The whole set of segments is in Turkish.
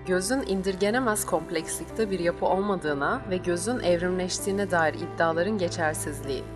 Gözün indirgenemez komplekslikte bir yapı olmadığına ve gözün evrimleştiğine dair iddiaların geçersizliği.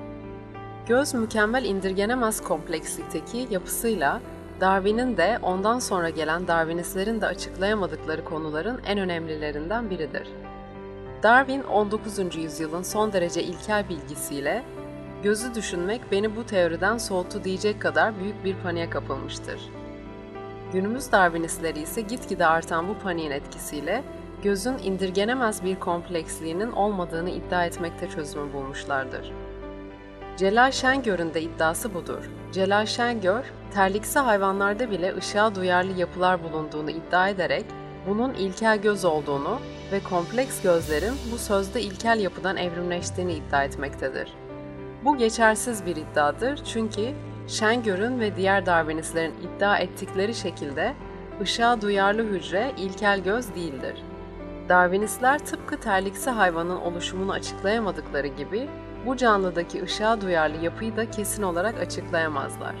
Göz mükemmel indirgenemez komplekslikteki yapısıyla Darwin'in de ondan sonra gelen Darwinistlerin de açıklayamadıkları konuların en önemlilerinden biridir. Darwin 19. yüzyılın son derece ilkel bilgisiyle gözü düşünmek beni bu teoriden soğuttu diyecek kadar büyük bir paniğe kapılmıştır. Günümüz Darwinistleri ise gitgide artan bu paniğin etkisiyle gözün indirgenemez bir kompleksliğinin olmadığını iddia etmekte çözümü bulmuşlardır. Celal Şengör'ün de iddiası budur. Celal Şengör, terliksi hayvanlarda bile ışığa duyarlı yapılar bulunduğunu iddia ederek bunun ilkel göz olduğunu ve kompleks gözlerin bu sözde ilkel yapıdan evrimleştiğini iddia etmektedir. Bu geçersiz bir iddiadır çünkü Şengör'ün ve diğer Darwinistlerin iddia ettikleri şekilde ışığa duyarlı hücre ilkel göz değildir. Darwinistler tıpkı terliksi hayvanın oluşumunu açıklayamadıkları gibi bu canlıdaki ışığa duyarlı yapıyı da kesin olarak açıklayamazlar.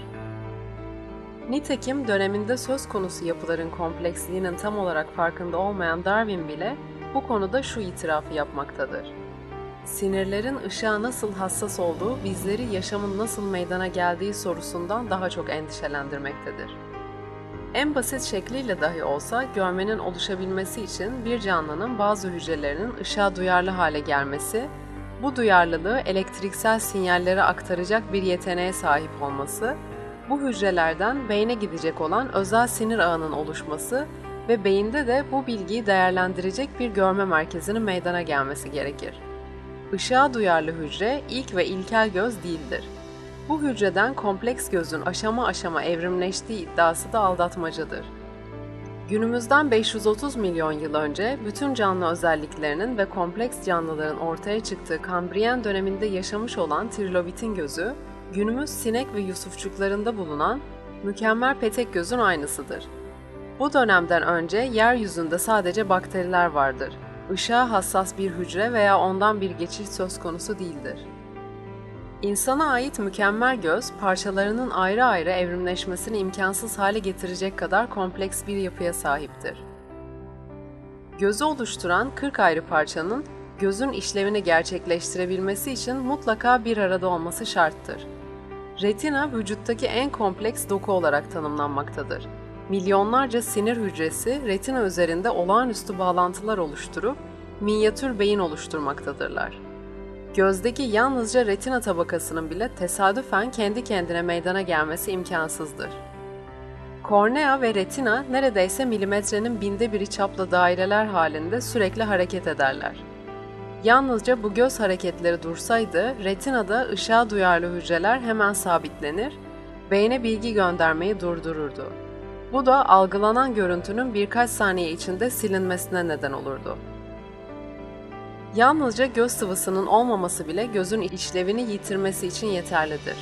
Nitekim döneminde söz konusu yapıların kompleksliğinin tam olarak farkında olmayan Darwin bile bu konuda şu itirafı yapmaktadır. Sinirlerin ışığa nasıl hassas olduğu bizleri yaşamın nasıl meydana geldiği sorusundan daha çok endişelendirmektedir. En basit şekliyle dahi olsa görmenin oluşabilmesi için bir canlının bazı hücrelerinin ışığa duyarlı hale gelmesi, bu duyarlılığı elektriksel sinyallere aktaracak bir yeteneğe sahip olması, bu hücrelerden beyne gidecek olan özel sinir ağının oluşması ve beyinde de bu bilgiyi değerlendirecek bir görme merkezinin meydana gelmesi gerekir. Işığa duyarlı hücre ilk ve ilkel göz değildir. Bu hücreden kompleks gözün aşama aşama evrimleştiği iddiası da aldatmacadır. Günümüzden 530 milyon yıl önce bütün canlı özelliklerinin ve kompleks canlıların ortaya çıktığı Kambriyen döneminde yaşamış olan trilobitin gözü, günümüz sinek ve yusufçuklarında bulunan mükemmel petek gözün aynısıdır. Bu dönemden önce yeryüzünde sadece bakteriler vardır. Işığa hassas bir hücre veya ondan bir geçiş söz konusu değildir. İnsana ait mükemmel göz, parçalarının ayrı ayrı evrimleşmesini imkansız hale getirecek kadar kompleks bir yapıya sahiptir. Gözü oluşturan 40 ayrı parçanın gözün işlevini gerçekleştirebilmesi için mutlaka bir arada olması şarttır. Retina, vücuttaki en kompleks doku olarak tanımlanmaktadır. Milyonlarca sinir hücresi retina üzerinde olağanüstü bağlantılar oluşturup minyatür beyin oluşturmaktadırlar. Gözdeki yalnızca retina tabakasının bile tesadüfen kendi kendine meydana gelmesi imkansızdır. Kornea ve retina neredeyse milimetrenin binde biri çapla daireler halinde sürekli hareket ederler. Yalnızca bu göz hareketleri dursaydı, retinada ışığa duyarlı hücreler hemen sabitlenir, beyne bilgi göndermeyi durdururdu. Bu da algılanan görüntünün birkaç saniye içinde silinmesine neden olurdu. Yalnızca göz sıvısının olmaması bile gözün işlevini yitirmesi için yeterlidir.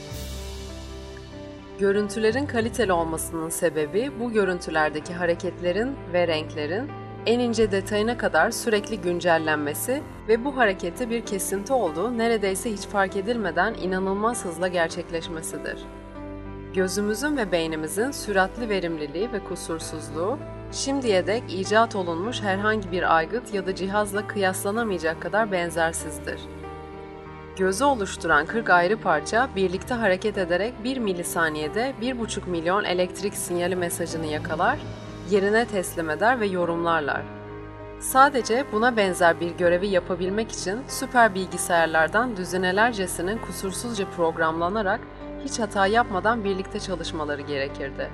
Görüntülerin kaliteli olmasının sebebi bu görüntülerdeki hareketlerin ve renklerin en ince detayına kadar sürekli güncellenmesi ve bu harekette bir kesinti olduğu neredeyse hiç fark edilmeden inanılmaz hızla gerçekleşmesidir. Gözümüzün ve beynimizin süratli verimliliği ve kusursuzluğu, şimdiye dek icat olunmuş herhangi bir aygıt ya da cihazla kıyaslanamayacak kadar benzersizdir. Gözü oluşturan 40 ayrı parça birlikte hareket ederek 1 milisaniyede 1,5 milyon elektrik sinyali mesajını yakalar, yerine teslim eder ve yorumlarlar. Sadece buna benzer bir görevi yapabilmek için süper bilgisayarlardan düzinelercesinin kusursuzca programlanarak hiç hata yapmadan birlikte çalışmaları gerekirdi.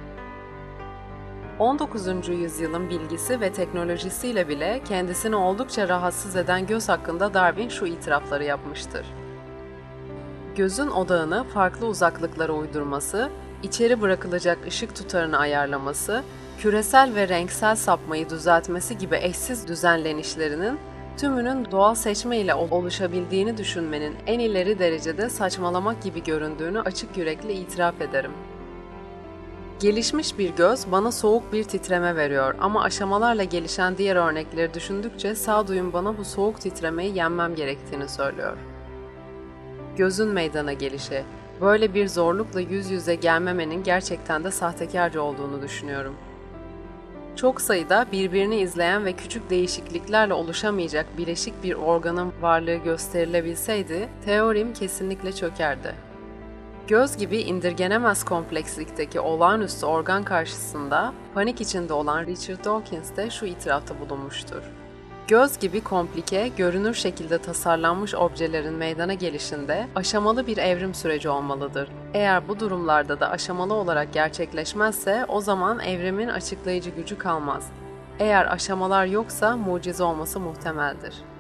19. yüzyılın bilgisi ve teknolojisiyle bile kendisini oldukça rahatsız eden göz hakkında Darwin şu itirafları yapmıştır. Gözün odağını farklı uzaklıklara uydurması, içeri bırakılacak ışık tutarını ayarlaması, küresel ve renksel sapmayı düzeltmesi gibi eşsiz düzenlenişlerinin tümünün doğal seçme ile oluşabildiğini düşünmenin en ileri derecede saçmalamak gibi göründüğünü açık yürekli itiraf ederim. Gelişmiş bir göz bana soğuk bir titreme veriyor ama aşamalarla gelişen diğer örnekleri düşündükçe sağduyum bana bu soğuk titremeyi yenmem gerektiğini söylüyor. Gözün meydana gelişi, böyle bir zorlukla yüz yüze gelmemenin gerçekten de sahtekarca olduğunu düşünüyorum. Çok sayıda birbirini izleyen ve küçük değişikliklerle oluşamayacak bileşik bir organın varlığı gösterilebilseydi, teorim kesinlikle çökerdi. Göz gibi indirgenemez komplekslikteki olağanüstü organ karşısında panik içinde olan Richard Dawkins de şu itirafta bulunmuştur. Göz gibi komplike, görünür şekilde tasarlanmış objelerin meydana gelişinde aşamalı bir evrim süreci olmalıdır. Eğer bu durumlarda da aşamalı olarak gerçekleşmezse o zaman evrimin açıklayıcı gücü kalmaz. Eğer aşamalar yoksa mucize olması muhtemeldir.